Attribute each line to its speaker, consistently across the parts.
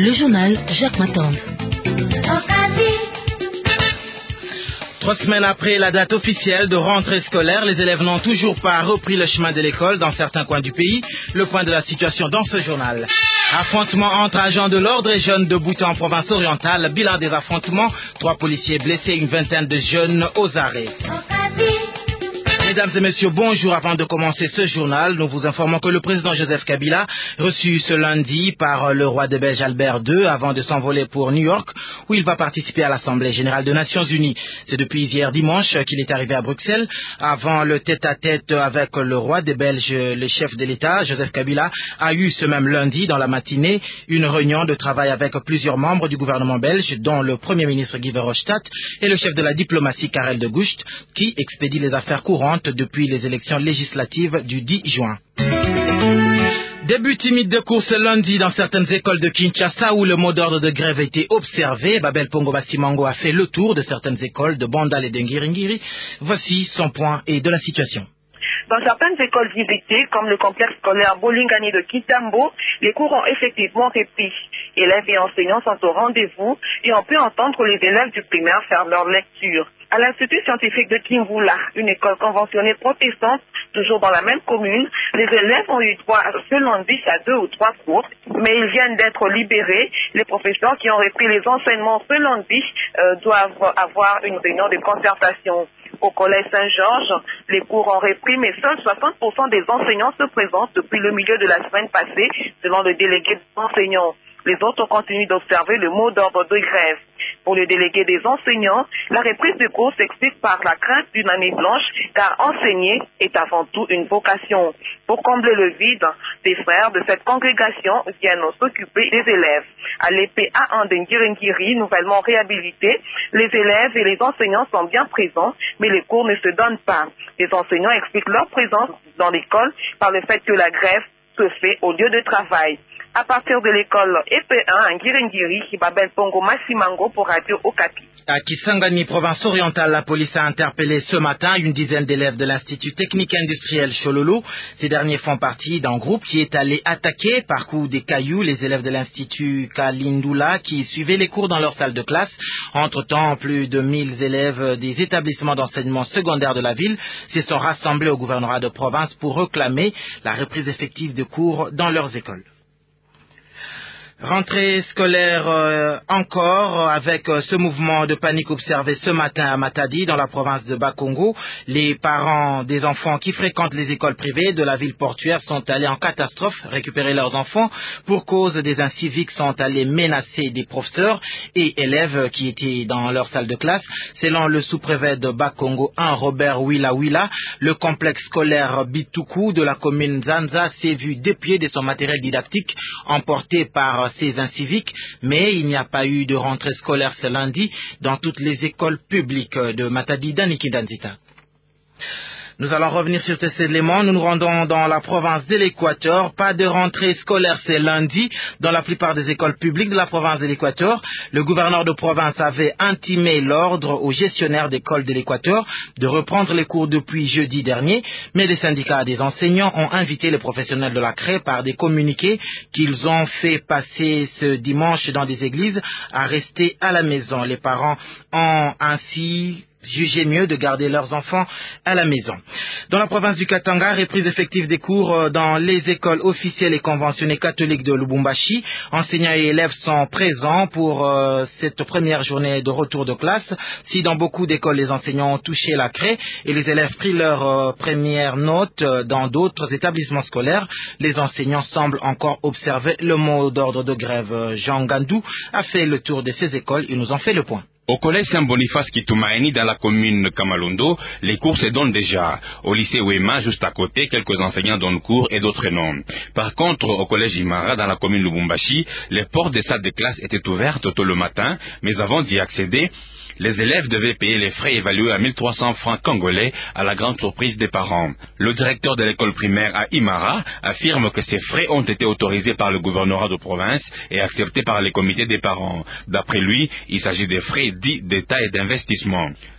Speaker 1: Le journal Jacques Matande.
Speaker 2: 3 semaines après la date officielle de rentrée scolaire, les élèves n'ont toujours pas repris le chemin de l'école dans certains coins du pays. Le point de la situation dans ce journal. Affrontements entre agents de l'ordre et jeunes de Bouta en province orientale. Bilan des affrontements, 3 policiers blessés, une vingtaine de jeunes aux arrêts. Mesdames et messieurs, bonjour. Avant de commencer ce journal, nous vous informons que le président Joseph Kabila, reçu ce lundi par le roi des Belges Albert II, avant de s'envoler pour New York, où il va participer à l'Assemblée générale des Nations unies. C'est depuis hier dimanche qu'il est arrivé à Bruxelles. Avant le tête-à-tête avec le roi des Belges, le chef de l'État, Joseph Kabila, a eu ce même lundi, dans la matinée, une réunion de travail avec plusieurs membres du gouvernement belge, dont le Premier ministre Guy Verhofstadt et le chef de la diplomatie Karel de Gucht, qui expédie les affaires courantes depuis les élections législatives du 10 juin. Début timide de cours ce lundi dans certaines écoles de Kinshasa où le mot d'ordre de grève a été observé. Babel Pongo Basimango a fait le tour de certaines écoles de Bandal et de Ngiringiri. Voici son point et de la situation.
Speaker 3: Dans certaines écoles visitées, comme le complexe scolaire Bolingani de Kitambo, les cours ont effectivement repris. Élèves et enseignants sont au rendez-vous et on peut entendre les élèves du primaire faire leur lecture. À l'Institut scientifique de Kimvula, une école conventionnée protestante, toujours dans la même commune, les élèves ont eu droit ce lundi à 2 ou 3 cours, mais ils viennent d'être libérés. Les professeurs qui ont repris les enseignements ce lundi doivent avoir une réunion de concertation. Au collège Saint-Georges, les cours ont repris, mais seuls 60% des enseignants se présentent depuis le milieu de la semaine passée, selon le délégué des enseignants. Les autres continuent d'observer le mot d'ordre de grève. Pour le délégué des enseignants, la reprise de cours s'explique par la crainte d'une année blanche, car enseigner est avant tout une vocation. Pour combler le vide, des frères de cette congrégation viennent s'occuper des élèves. À l'EPA1 de Ngiringiri, nouvellement réhabilité, les élèves et les enseignants sont bien présents, mais les cours ne se donnent pas. Les enseignants expliquent leur présence dans l'école par le fait que la grève se fait au lieu de travail. À partir de l'école EP1 à Ngiringiri, Babel Pongo Massimango pour Radio Okapi.
Speaker 2: À Kisangani, province orientale, la police a interpellé ce matin une dizaine d'élèves de l'Institut technique industriel Chololo. Ces derniers font partie d'un groupe qui est allé attaquer par coups des cailloux les élèves de l'Institut Kalindula qui suivaient les cours dans leur salle de classe. Entre-temps, plus de 1000 élèves des établissements d'enseignement secondaire de la ville se sont rassemblés au gouvernorat de province pour réclamer la reprise effective de cours dans leurs écoles. Rentrée scolaire encore avec ce mouvement de panique observé ce matin à Matadi dans la province de Bakongo. Les parents des enfants qui fréquentent les écoles privées de la ville portuaire sont allés en catastrophe récupérer leurs enfants pour cause des inciviques sont allés menacer des professeurs et élèves qui étaient dans leur salle de classe. Selon le sous-préfet de Bakongo 1, Robert Wila, le complexe scolaire Bituku de la commune Zanza s'est vu dépouillé de son matériel didactique emporté par ces inciviques, mais il n'y a pas eu de rentrée scolaire ce lundi dans toutes les écoles publiques de Matadi, Daniki, Danzita. Nous allons revenir sur ces éléments. Nous nous rendons dans la province de l'Équateur. Pas de rentrée scolaire ce lundi dans la plupart des écoles publiques de la province de l'Équateur. Le gouverneur de province avait intimé l'ordre aux gestionnaires d'écoles de l'Équateur de reprendre les cours depuis jeudi dernier, mais les syndicats des enseignants ont invité les professionnels de la CRE par des communiqués qu'ils ont fait passer ce dimanche dans des églises à rester à la maison. Les parents ont ainsi jugé mieux de garder leurs enfants à la maison. Dans la province du Katanga, reprise effective des cours dans les écoles officielles et conventionnées catholiques de Lubumbashi. Enseignants et élèves sont présents pour cette première journée de retour de classe. Si dans beaucoup d'écoles, les enseignants ont touché la craie et les élèves pris leur première note dans d'autres établissements scolaires, les enseignants semblent encore observer le mot d'ordre de grève. Jean Gandou a fait le tour de ces écoles. Il nous en fait le point.
Speaker 4: Au collège Saint-Boniface Kitumaini dans la commune de Kamalundo, les cours se donnent déjà. Au lycée Wema, juste à côté, quelques enseignants donnent cours et d'autres non. Par contre, au collège Imara dans la commune de Lubumbashi, les portes des salles de classe étaient ouvertes tôt le matin, mais avant d'y accéder, les élèves devaient payer les frais évalués à 1300 francs congolais à la grande surprise des parents. Le directeur de l'école primaire à Imara affirme que ces frais ont été autorisés par le gouvernorat de province et acceptés par les comités des parents. D'après lui, il s'agit des frais dits d'État et d'investissement.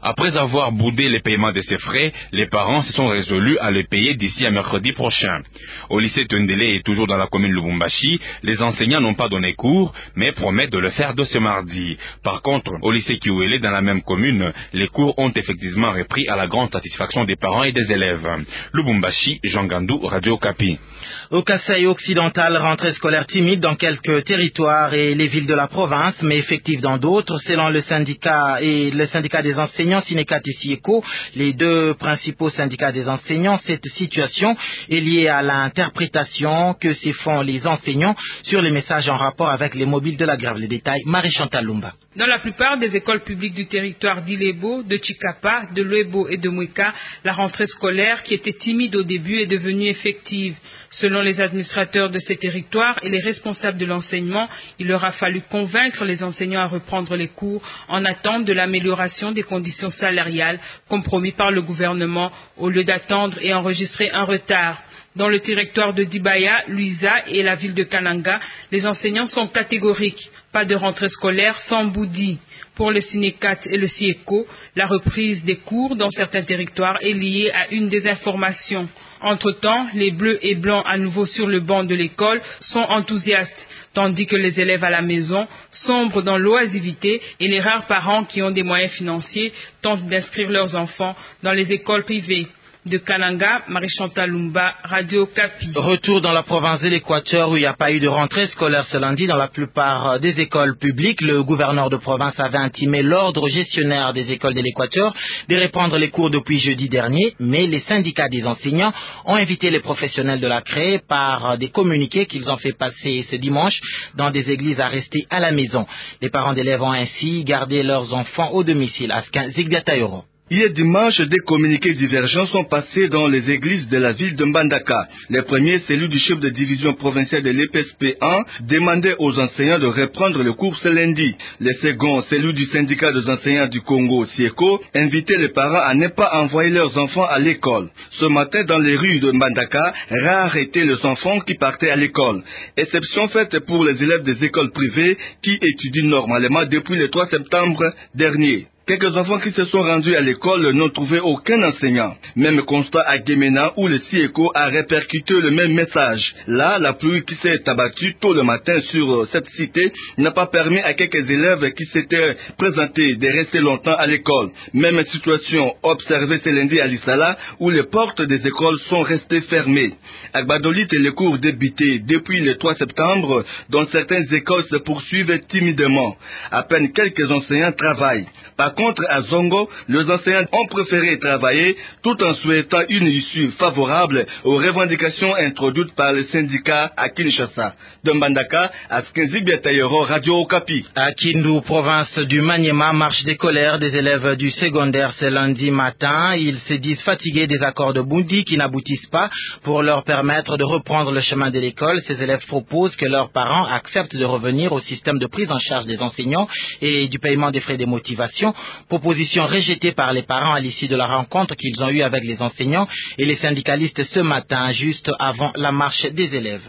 Speaker 4: Après avoir boudé le paiement de ces frais, les parents se sont résolus à le payer d'ici à mercredi prochain. Au lycée Tundele et toujours dans la commune Lubumbashi, les enseignants n'ont pas donné cours, mais promettent de le faire de ce mardi. Par contre, au lycée Kiwele, dans la même commune, les cours ont effectivement repris à la grande satisfaction des parents et des élèves. Lubumbashi, Jean Gandou, Radio Okapi.
Speaker 2: Au Kasaï occidental, rentrée scolaire timide dans quelques territoires et les villes de la province, mais effective dans d'autres, selon le syndicat des enseignants Sinekat et Sieko, les deux principaux syndicats des enseignants. Cette situation est liée à l'interprétation que se font les enseignants sur les messages en rapport avec les mobiles de la grève. Les détails, Marie-Chantal Lumba.
Speaker 1: Dans la plupart des écoles publiques du territoire d'Ilebo, de Chikapa, de Luebo et de Mweka, la rentrée scolaire, qui était timide au début, est devenue effective. Selon les administrateurs de ces territoires et les responsables de l'enseignement, il leur a fallu convaincre les enseignants à reprendre les cours en attente de l'amélioration des conditions salariales compromis par le gouvernement au lieu d'attendre et enregistrer un retard. Dans le territoire de Dibaya, Luisa et la ville de Kananga, les enseignants sont catégoriques. Pas de rentrée scolaire sans Boudi. Pour le Sinekat et le Sieko, la reprise des cours dans certains territoires est liée à une désinformation. Entre-temps, les bleus et blancs à nouveau sur le banc de l'école sont enthousiastes, tandis que les élèves à la maison sombrent dans l'oisiveté et les rares parents qui ont des moyens financiers tentent d'inscrire leurs enfants dans les écoles privées. De Kananga, Marie-Chantal Lumba, Radio Okapi.
Speaker 2: Retour dans la province de l'Équateur où il n'y a pas eu de rentrée scolaire ce lundi dans la plupart des écoles publiques. Le gouverneur de province avait intimé l'ordre gestionnaire des écoles de l'Équateur de reprendre les cours depuis jeudi dernier, mais les syndicats des enseignants ont invité les professionnels de la CRE par des communiqués qu'ils ont fait passer ce dimanche dans des églises à rester à la maison. Les parents d'élèves ont ainsi gardé leurs enfants au domicile. Askin Zigbiatayoro.
Speaker 5: Hier dimanche, des communiqués divergents sont passés dans les églises de la ville de Mbandaka. Le premier, celui du chef de division provinciale de l'EPSP 1, demandait aux enseignants de reprendre le cours ce lundi. Le second, celui du syndicat des enseignants du Congo, Sieko, invitait les parents à ne pas envoyer leurs enfants à l'école. Ce matin, dans les rues de Mbandaka, rares étaient les enfants qui partaient à l'école. Exception faite pour les élèves des écoles privées qui étudient normalement depuis le 3 septembre dernier. Quelques enfants qui se sont rendus à l'école n'ont trouvé aucun enseignant. Même constat à Guémena où le Sieko a répercuté le même message. Là, la pluie qui s'est abattue tôt le matin sur cette cité n'a pas permis à quelques élèves qui s'étaient présentés de rester longtemps à l'école. Même situation observée ce lundi à Lissala où les portes des écoles sont restées fermées. À Gbadolite, les cours débutés depuis le 3 septembre dans certaines écoles se poursuivent timidement. À peine quelques enseignants travaillent. Par contre, à Zongo, les enseignants ont préféré travailler tout en souhaitant une issue favorable aux revendications introduites par le syndicat à Kinshasa. De Mbandaka, à Skenzibiatayoro, Radio Okapi.
Speaker 2: À Kindu, province du Maniema, marche des colères des élèves du secondaire ce lundi matin. Ils se disent fatigués des accords de Bundi qui n'aboutissent pas pour leur permettre de reprendre le chemin de l'école. Ces élèves proposent que leurs parents acceptent de revenir au système de prise en charge des enseignants et du paiement des frais de motivation. Proposition rejetée par les parents à l'issue de la rencontre qu'ils ont eue avec les enseignants et les syndicalistes ce matin, juste avant la marche des élèves.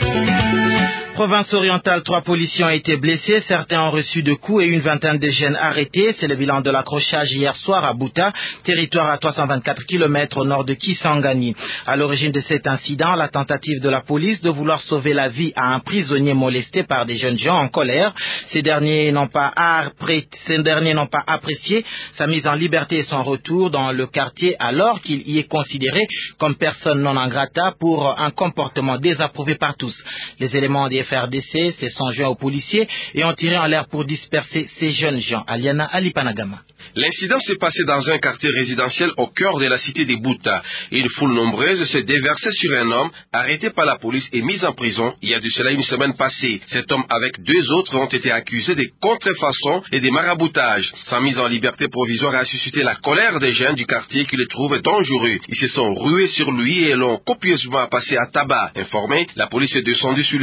Speaker 2: Province orientale, 3 policiers ont été blessés, certains ont reçu de coups et une vingtaine de jeunes arrêtés. C'est le bilan de l'accrochage hier soir à Bouta, territoire à 324 km au nord de Kisangani. À l'origine de cet incident, la tentative de la police de vouloir sauver la vie à un prisonnier molesté par des jeunes gens en colère. Ces derniers n'ont pas apprécié sa mise en liberté et son retour dans le quartier alors qu'il y est considéré comme personne non grata pour un comportement désapprouvé par tous. Les éléments des FRDC se sont joints aux policiers et ont tiré en l'air pour disperser ces jeunes gens. Aliana Alipanagama.
Speaker 6: L'incident s'est passé dans un quartier résidentiel au cœur de la cité de Bouta. Une foule nombreuse s'est déversée sur un homme arrêté par la police et mis en prison il y a de cela une semaine passée. Cet homme avec 2 autres ont été accusés de contrefaçon et de maraboutage. Sa mise en liberté provisoire a suscité la colère des jeunes du quartier qui le trouvent dangereux. Ils se sont rués sur lui et l'ont copieusement passé à tabac. Informé, la police est descendue sur le lieu, mais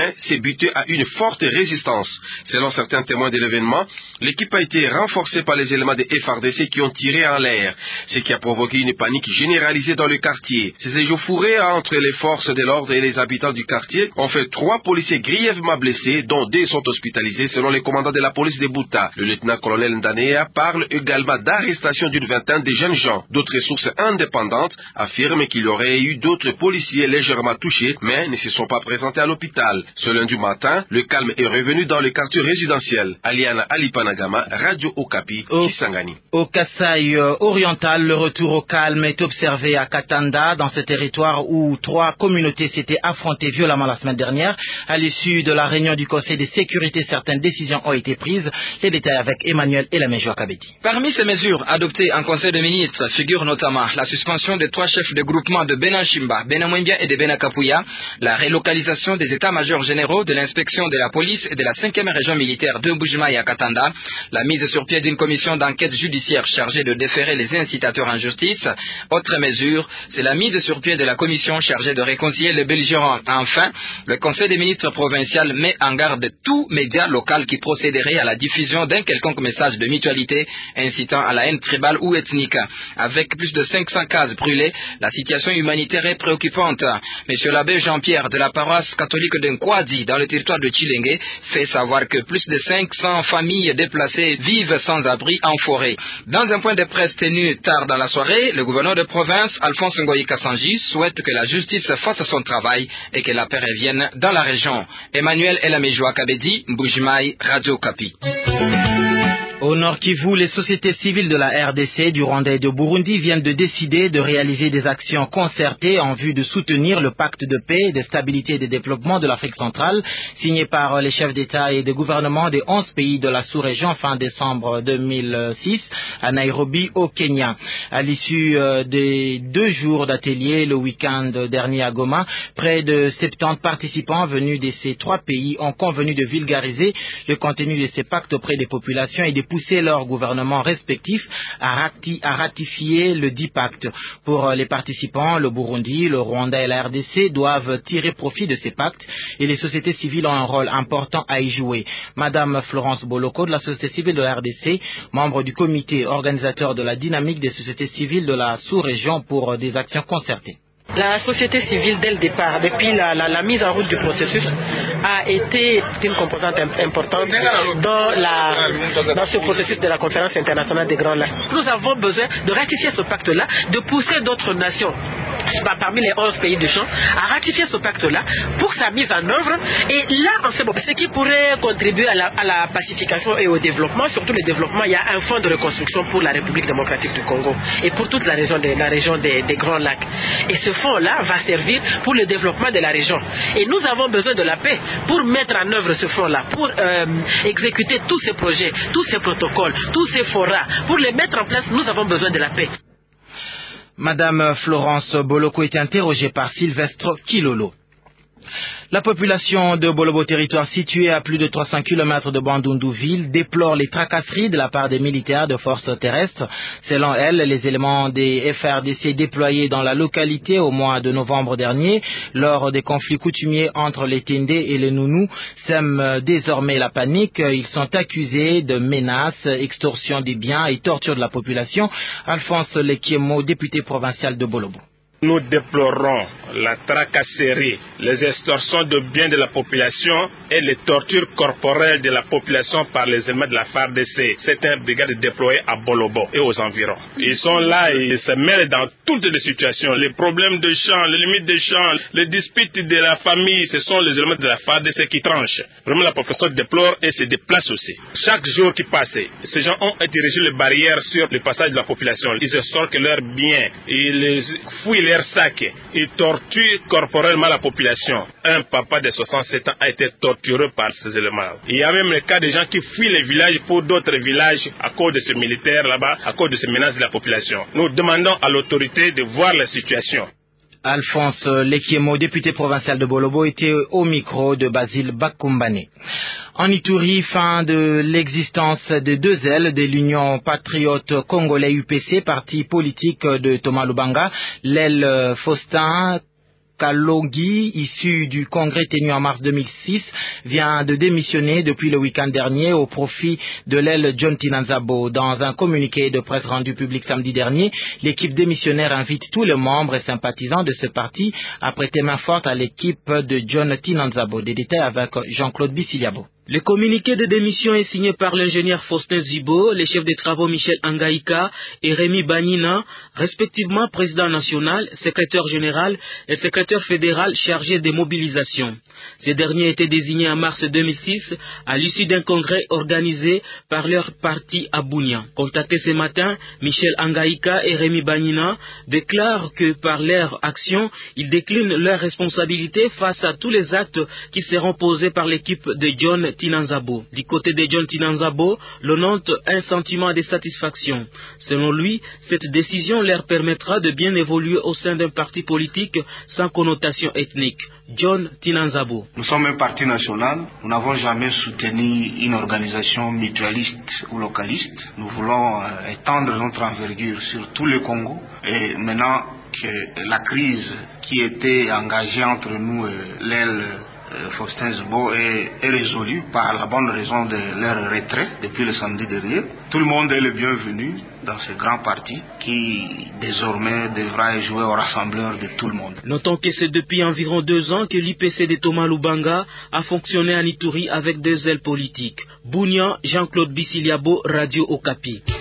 Speaker 6: mais s'est buté à une forte résistance. Selon certains témoins de l'événement, l'équipe a été renforcée par les éléments des FARDC qui ont tiré en l'air, ce qui a provoqué une panique généralisée dans le quartier. Ces échauffourées entre les forces de l'ordre et les habitants du quartier ont fait 3 policiers grièvement blessés, dont 2 sont hospitalisés selon les commandants de la police de Bouta. Le lieutenant-colonel Ndanea parle également d'arrestation d'une vingtaine de jeunes gens. D'autres sources indépendantes affirment qu'il y aurait eu d'autres policiers légèrement touchés, mais ne se sont pas présentés à l'hôpital. Ce lundi matin, le calme est revenu dans le quartier résidentiel. Aliana Alipanagama, Radio Okapi, Kisangani.
Speaker 2: Au Kasaï oriental, le retour au calme est observé à Katanda, dans ce territoire où 3 communautés s'étaient affrontées violemment la semaine dernière. À l'issue de la réunion du Conseil de sécurité, certaines décisions ont été prises. Les détails avec Emmanuel Elamejo Kabedi.
Speaker 7: Parmi ces mesures adoptées en Conseil des ministres figure notamment la suspension des 3 chefs de groupement de Benanchimba, Benamwembia et de Benakapouya, la relocalisation des états-majors généraux de l'inspection de la police et de la 5e région militaire de Mbujimayi à Katanda, la mise sur pied d'une commission d'enquête judiciaire chargée de déférer les incitateurs en justice. Autre mesure, c'est la mise sur pied de la commission chargée de réconcilier les belligérants. Enfin, le Conseil des ministres provincial met en garde tout média local qui procéderait à la diffusion d'un quelconque message de mutualité incitant à la haine tribale ou ethnique. Avec plus de 500 cases brûlées, la situation humanitaire est préoccupante. Monsieur l'abbé Jean-Pierre de la paroisse catholique de Nkwadi dans le territoire de Chilenge fait savoir que plus de 500 familles déplacées vivent sans abri en forêt. Dans un point de presse tenu tard dans la soirée, le gouverneur de province, Alphonse Ngoyi Kassanji, souhaite que la justice fasse son travail et que la paix revienne dans la région. Emmanuel Elamejo Kabedi, Mbujimayi, Radio Okapi.
Speaker 2: Au Nord Kivu, les sociétés civiles de la RDC, du Rwanda et de Burundi viennent de décider de réaliser des actions concertées en vue de soutenir le pacte de paix, de stabilité et de développement de l'Afrique centrale, signé par les chefs d'État et de gouvernement des 11 pays de la sous-région fin décembre 2006 à Nairobi, au Kenya. À l'issue des 2 jours d'atelier le week-end dernier à Goma, près de 70 participants venus de ces 3 pays ont convenu de vulgariser le contenu de ces pactes auprès des populations et de pousser leurs gouvernements respectifs à ratifier le dit pacte. Pour les participants, le Burundi, le Rwanda et la RDC doivent tirer profit de ces pactes et les sociétés civiles ont un rôle important à y jouer. Madame Florence Boloko de la société civile de la RDC, membre du comité organisateur de la dynamique des sociétés civiles de la sous-région pour des actions concertées.
Speaker 8: La société civile, dès le départ, depuis la mise en route du processus, a été une composante importante dans ce processus de la conférence internationale des Grands Lacs. Nous avons besoin de ratifier ce pacte-là, de pousser d'autres nations, parmi les 11 pays du champ, à ratifier ce pacte-là pour sa mise en œuvre. Et là, ce qui pourrait contribuer à la pacification et au développement, surtout le développement, il y a un fonds de reconstruction pour la République démocratique du Congo et pour toute la région des Grands Lacs. Et ce fonds-là va servir pour le développement de la région. Et nous avons besoin de la paix pour mettre en œuvre ce fonds-là, pour exécuter tous ces projets, tous ces protocoles, tous ces forats. Pour les mettre en place, nous avons besoin de la paix.
Speaker 2: Madame Florence Boloko est interrogée par Sylvestre Kilolo. La population de Bolobo, territoire situé à plus de 300 km de Bandundu-ville, déplore les tracasseries de la part des militaires de forces terrestres. Selon elle, les éléments des FARDC déployés dans la localité au mois de novembre dernier, lors des conflits coutumiers entre les Tendé et les Nounous, sèment désormais la panique. Ils sont accusés de menaces, extorsion des biens et torture de la population. Alphonse Lekiemo, député provincial de Bolobo.
Speaker 9: Nous déplorons la tracasserie, les extorsions de biens de la population et les tortures corporelles de la population par les éléments de la FARDC. C'est une brigade déployée à Bolobo et aux environs. Ils sont là et ils se mêlent dans toutes les situations. Les problèmes de champs, les limites des champs, les disputes de la famille, ce sont les éléments de la FARDC qui tranchent. Vraiment, la population déplore et se déplace aussi. Chaque jour qui passe, ces gens ont érigé les barrières sur le passage de la population. Ils extorquent leurs biens, ils fouillent leurs sacs, ils torturent corporellement la population. Un papa de 67 ans a été torturé par ces éléments. Il y a même le cas de gens qui fuient les villages pour d'autres villages à cause de ces militaires là-bas, à cause de ces menaces de la population. Nous demandons à l'autorité de voir la situation.
Speaker 2: Alphonse Lekiemo, député provincial de Bolobo, était au micro de Basile Bakumbane. En Ituri, fin de l'existence des 2 ailes de l'Union patriote congolais UPC, parti politique de Thomas Lubanga, l'aile Faustin Kalongi, issu du congrès tenu en mars 2006, vient de démissionner depuis le week-end dernier au profit de l'aile John Tinanzabo. Dans un communiqué de presse rendu public samedi dernier, l'équipe démissionnaire invite tous les membres et sympathisants de ce parti à prêter main forte à l'équipe de John Tinanzabo. Des détails avec Jean-Claude Bissiliabo.
Speaker 10: Le communiqué de démission est signé par l'ingénieur Faustin Zibo, les chefs des travaux Michel Angaïka et Rémi Banina, respectivement président national, secrétaire général et secrétaire fédéral chargé des mobilisations. Ces derniers étaient désignés en mars 2006 à l'issue d'un congrès organisé par leur parti à Bunia. Contactés ce matin, Michel Angaïka et Rémi Banina déclarent que par leur action, ils déclinent leurs responsabilités face à tous les actes qui seront posés par l'équipe de John Tinanzabo. Du côté de John Tinanzabo, l'on note un sentiment de satisfaction. Selon lui, cette décision leur permettra de bien évoluer au sein d'un parti politique sans connotation ethnique. John Tinanzabo.
Speaker 11: Nous sommes un parti national. Nous n'avons jamais soutenu une organisation mutualiste ou localiste. Nous voulons étendre notre envergure sur tout le Congo. Et maintenant que la crise qui était engagée entre nous et l'aile Faustin Zibo est résolu par la bonne raison de leur retrait depuis le samedi dernier. Tout le monde est le bienvenu dans ce grand parti qui désormais devra jouer au rassembleur de tout le monde.
Speaker 10: Notons que c'est depuis environ 2 ans que l'IPC de Thomas Lubanga a fonctionné à Ituri avec 2 ailes politiques. Bunia, Jean-Claude Bissiliabo, Radio Okapi.